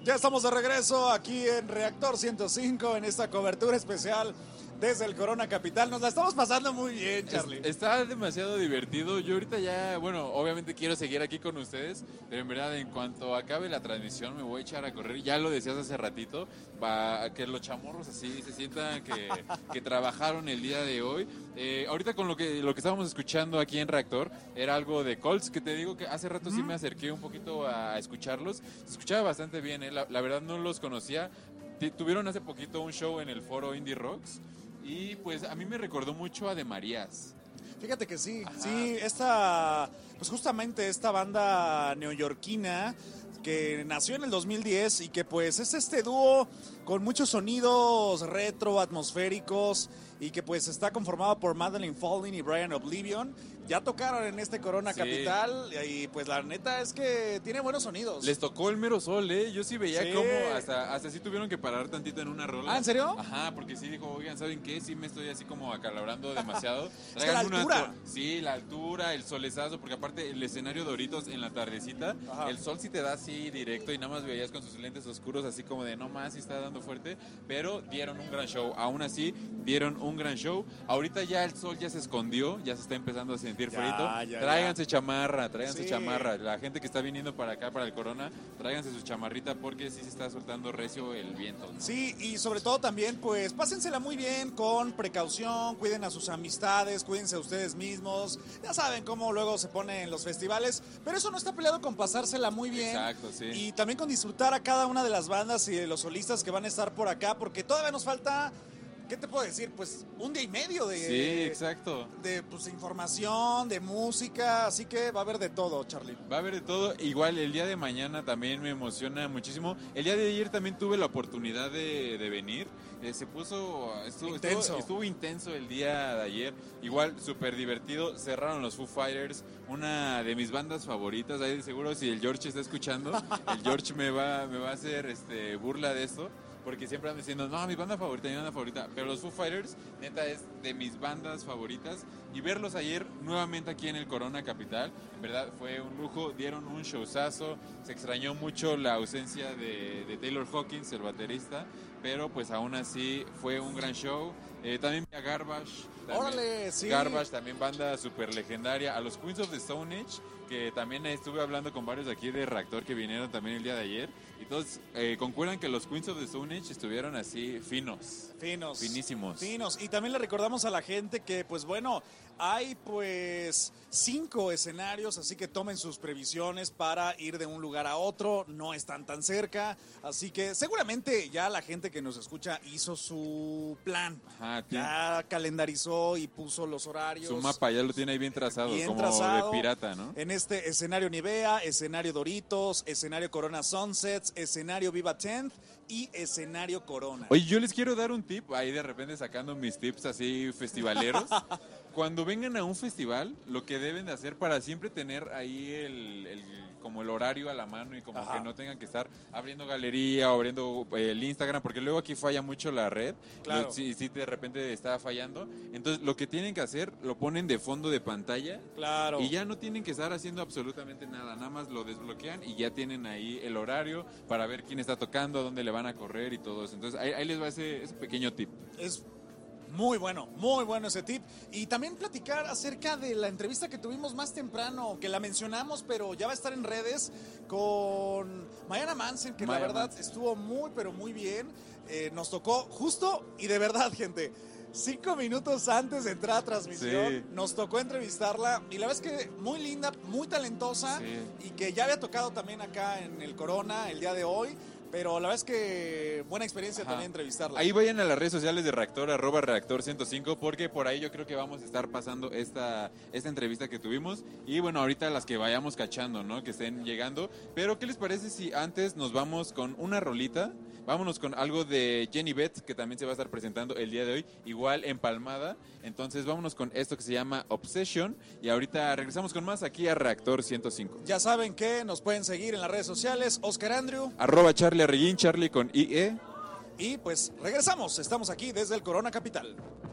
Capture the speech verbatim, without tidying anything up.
Ya estamos de regreso aquí en Reactor ciento cinco en esta cobertura especial desde el Corona Capital. Nos la estamos pasando muy bien, Charlie. Es, está demasiado divertido. Yo ahorita ya, bueno, obviamente quiero seguir aquí con ustedes, pero en verdad en cuanto acabe la transmisión me voy a echar a correr. Ya lo decías hace ratito, para que los chamorros así se sientan que, que trabajaron el día de hoy. Eh, ahorita con lo que lo que estábamos escuchando aquí en Reactor era algo de Colts, que te digo que hace rato sí me acerqué un poquito a escucharlos. Se escuchaba bastante bien, ¿eh? la, la verdad no los conocía. T- tuvieron hace poquito un show en el foro Indie Rocks. Y pues a mí me recordó mucho a De Marías. Fíjate que sí, Ajá. sí, esta, pues justamente esta banda neoyorquina que nació en el dos mil diez y que pues es este dúo con muchos sonidos retro, atmosféricos y que pues está conformado por Madeline Falling y Brian Oblivion. Ya tocaron en este Corona Sí. Capital y pues la neta es que tiene buenos sonidos. Les tocó el mero sol, ¿eh? Yo sí veía Sí. cómo hasta, hasta sí tuvieron que parar tantito en una rola. Ah, ¿en serio? Ajá, porque sí dijo, oigan, ¿saben qué? Sí me estoy así como acalabrando demasiado. Es que la Traigan una altura. to- Sí, la altura, el solezazo, porque aparte el escenario Doritos en la tardecita, Ajá. el sol sí te da así directo y nada más veías con sus lentes oscuros así como de no más, sí está dando fuerte, pero dieron un gran show. Aún así, dieron un gran show. Ahorita ya el sol ya se escondió, ya se está empezando a sentir Ya, frito. ya, Tráiganse chamarra, tráiganse Sí. chamarra. La gente que está viniendo para acá, para el Corona, tráiganse su chamarrita porque sí se está soltando recio el viento, ¿no? Sí, y sobre todo también, pues, pásensela muy bien, con precaución, cuiden a sus amistades, cuídense a ustedes mismos. Ya saben cómo luego se pone en los festivales, pero eso no está peleado con pasársela muy bien. Exacto, sí. Y también con disfrutar a cada una de las bandas y de los solistas que van a estar por acá, porque todavía nos falta, ¿qué te puedo decir? Pues un día y medio de, Sí, exacto. de pues, información, de música, así que va a haber de todo, Charlie. Va a haber de todo. Igual el día de mañana también me emociona muchísimo. El día de ayer también tuve la oportunidad de, de venir. Eh, se puso, estuvo Intenso. Estuvo, estuvo intenso el día de ayer. Igual súper divertido. Cerraron los Foo Fighters, una de mis bandas favoritas. Ahí de seguro si el George está escuchando, el George me va, me va a hacer este, burla de esto. Porque siempre andan diciendo, no, mi banda favorita, mi banda favorita. Pero los Foo Fighters, neta, es de mis bandas favoritas. Y verlos ayer nuevamente aquí en el Corona Capital, en verdad fue un lujo. Dieron un showzazo. Se extrañó mucho la ausencia de, de Taylor Hawkins, el baterista. Pero pues aún así fue un gran show. Eh, también vi a Garbage. También, Órale, sí. Garbage, también banda súper legendaria. A los Queens of the Stone Age, que también estuve hablando con varios aquí de Reactor que vinieron también el día de ayer. Y todos eh, concuerdan que los Queens of the Stone Age estuvieron así finos. Finos. Finísimos. Finos. Y también le recordamos a la gente que, pues bueno, hay pues cinco escenarios, así que tomen sus previsiones para ir de un lugar a otro. No están tan cerca, así que seguramente ya la gente que nos escucha hizo su plan. Ajá, tiene- Ya calendarizó y puso los horarios. su mapa ya lo tiene ahí bien trazado, Bien como trazado. de pirata, ¿no? En este escenario Nivea, escenario Doritos, escenario Corona Sunsets, escenario Viva Tenth y escenario Corona. Oye, yo les quiero dar un tip, ahí de repente sacando mis tips así festivaleros. Cuando vengan a un festival, lo que deben de hacer para siempre tener ahí el, el- como el horario a la mano y como Ajá. que no tengan que estar abriendo galería o abriendo eh, el Instagram, porque luego aquí falla mucho la red. Claro. Lo- Si, si de repente está fallando. Entonces, lo que tienen que hacer, lo ponen de fondo de pantalla. Claro. Y ya no tienen que estar haciendo absolutamente nada, nada más lo desbloquean y ya tienen ahí el horario para ver quién está tocando, dónde le van a correr y todo eso. Entonces ahí, ahí les va ese, ese pequeño tip. Es muy bueno, muy bueno ese tip. Y también platicar acerca de la entrevista que tuvimos más temprano, que la mencionamos, pero ya va a estar en redes, con Mayana Mansen, que Maya la verdad Mansen. estuvo muy, pero muy bien. Eh, nos tocó justo y de verdad, gente. Cinco minutos antes de entrar a transmisión, Sí. nos tocó entrevistarla y la verdad es que muy linda, muy talentosa Sí. y que ya había tocado también acá en el Corona el día de hoy, pero la verdad es que buena experiencia Ajá. también entrevistarla. Ahí vayan a las redes sociales de Reactor, arroba Reactor ciento cinco, porque por ahí yo creo que vamos a estar pasando esta, esta entrevista que tuvimos. Y bueno, ahorita las que vayamos cachando, ¿no? Que estén llegando. Pero, ¿qué les parece si antes nos vamos con una rolita? Vámonos con algo de Jenny Beth, que también se va a estar presentando el día de hoy, igual empalmada. Entonces, vámonos con esto que se llama Obsession. Y ahorita regresamos con más aquí a Reactor ciento cinco. Ya saben que nos pueden seguir en las redes sociales, Oscar Andrew, Arroba Charlie Arreguín, Charlie con I E. y pues regresamos, estamos aquí desde el Corona Capital.